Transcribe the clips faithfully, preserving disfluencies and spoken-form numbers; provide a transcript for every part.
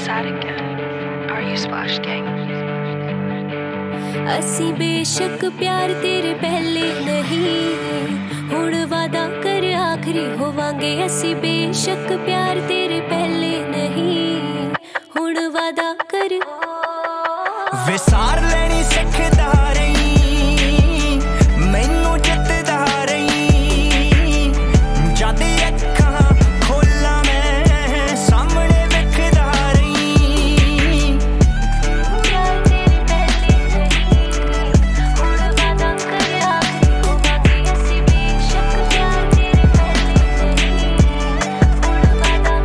sad again. Are you Splash Gang? ਅਸੀਂ ਬੇਸ਼ੱਕ ਪਿਆਰ ਤੇਰੇ ਪਹਿਲੇ ਨਹੀਂ, ਹੁਣ ਵਾਦਾ ਕਰ ਆਖਰੀ ਹੋਵਾਂਗੇ। ਅਸੀਂ ਬੇਸ਼ੱਕ ਪਿਆਰ ਤੇਰੇ ਪਹਿਲੇ ਨਹੀਂ, ਹੁਣ ਵਾਦਾ ਕਰ। ਵਿਸਾਰ ਲੈਣੀ ਸਿੱਖਦਾ ਰਹੀ, ਮੈਨੂੰ ਜਿੱਤਦਾ ਰਹੀ। ਜਦ ਅੱਖਾਂ ਖੋਲਾਂ ਮੈਂ ਸਾਹਮਣੇ ਵੇਖਦਾ ਰਹੀ। ਪਿਆਰ ਤੇਰੇ ਪਹਿਲੇ ਨਹੀਂ, ਹੁਣ ਵਾਦਾ ਕਰ ਆਖਰੀ ਹੋਵਾਂਗੇ। ਅਸੀਂ ਬੇਸ਼ੱਕ ਪਿਆਰ ਤੇਰੇ ਪਹਿਲੇ ਨਹੀਂ, ਹੁਣ ਵਾਦਾ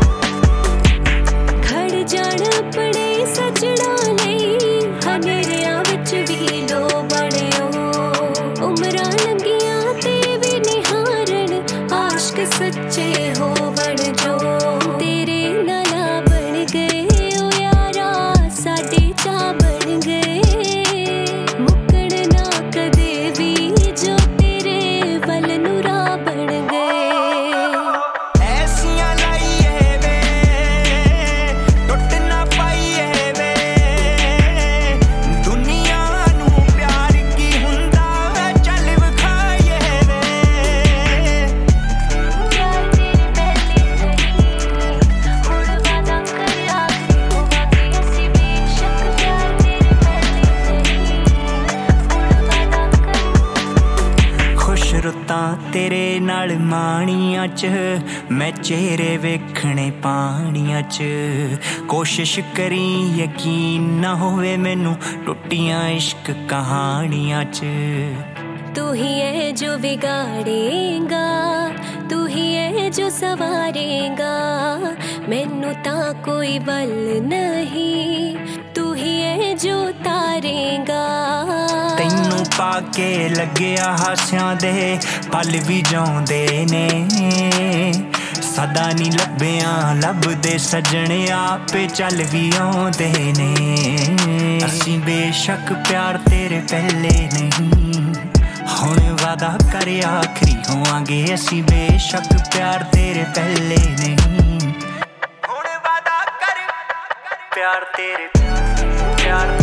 ਕਰ। ਖੜ ਜਾਣ ਆਪਣੇ ਸਜਣਾ ਲਈ, ਹਨੇਰਿਆਂ ਵਿੱਚ ਵੀ ਲੋ ਬਣਿਓ। ਉਮਰਾਂ ਲੰਘੀਆਂ ਤੇ ਵੀ ਨਿਹਾਰਨ, ਆਸ਼ਕ ਸੱਚੇ ਹੋਵਣ ਜੋ। ਤੇਰੇ ਨਾਲ ਬਣ ਗਏ ਓ ਯਾਰਾ, ਸਾਡੇ ਚਾਅ ਬਣ ਗਏ। ਮੁੱਕਣ ਨਾ ਕਦੇ ਵੀ ਜੋ ਤੇਰੇ ਵੱਲ ਨੂੰ ਰਾਹ ਬਣ ਗਏ। ਐਸੀਆਂ ਲਾਈਏ ਵੇ ਟੁੱਟ ਨਾ ਪਾਈਏ ਵੇ। ਦੁਨੀਆ ਨੂੰ ਪਿਆਰ ਕੀ ਹੁੰਦਾ ਵੇ ਚੱਲ ਵਿਖਾਈਏ ਵੇ। ਪਿਆਰ ਤੇਰੇ ਪਹਿਲੇ ਨਹੀਂ, ਹੁਣ ਵਾਦਾ ਕਰ ਆਖਰੀ ਹੋਵਾਂਗੇ। ਅਸੀਂ ਬੇਸ਼ੱਕ ਪਿਆਰ ਤੇਰੇ ਪਹਿਲੇ ਨਹੀਂ, ਹੁਣ ਵਾਦਾ ਕਰ। ਖੁਸ਼ ਰੁੱਤਾਂ ਤੇਰੇ ਨਾਲ ਮਾਣੀਆਂ 'ਚ, ਮੈਂ ਚਿਹਰੇ ਵੇਖਣੇ ਪਾਣੀਆਂ 'ਚ। ਕੋਸ਼ਿਸ਼ ਕਰੀ ਯਕੀਨ ਨਾ ਹੋਵੇ ਮੈਨੂੰ ਟੁੱਟੀਆਂ ਇਸ਼ਕ ਕਹਾਣੀਆਂ 'ਚ। ਤੂੰ ਹੀ ਹੈ ਜੋ ਵਿਗਾੜੇਗਾ, ਤੂੰ ਹੀ ਹੈ ਜੋ ਸਵਾਰੇਗਾ। ਮੈਨੂੰ ਤਾਂ ਕੋਈ ਵੱਲ ਨਹੀਂ, ਤੂੰ ਹੀ ਹੈ ਜੋ ਤਾਰੇਗਾ। ਤੈਨੂੰ ਪਾ ਕੇ ਲੱਗਿਆ ਹਾਸਿਆਂ ਦੇ ਪਲ ਵੀ ਜਾਉਂਦੇ ਨੇ। ਸਦਾ ਨੀ ਲੱਭਿਆ ਲੱਭਦੇ ਸੱਜਣੇ ਆਪੇ ਚੱਲ ਵੀ ਆਉਂਦੇ ਨੇ। ਅਸੀਂ ਬੇਸ਼ੱਕ ਪਿਆਰ ਤੇਰੇ ਪਹਿਲੇ ਨਹੀਂ, ਹੁਣ ਵਾਦਾ ਕਰ ਆਖਰੀ ਹੋਵਾਂਗੇ। ਅਸੀਂ ਬੇਸ਼ੱਕ ਪਿਆਰ ਤੇਰੇ ਪਹਿਲੇ ਨਹੀਂ, ਹੁਣ ਵਾਦਾ ਕਰ ਪਿਆਰ ਤੇਰੇ ਪਿਆਰ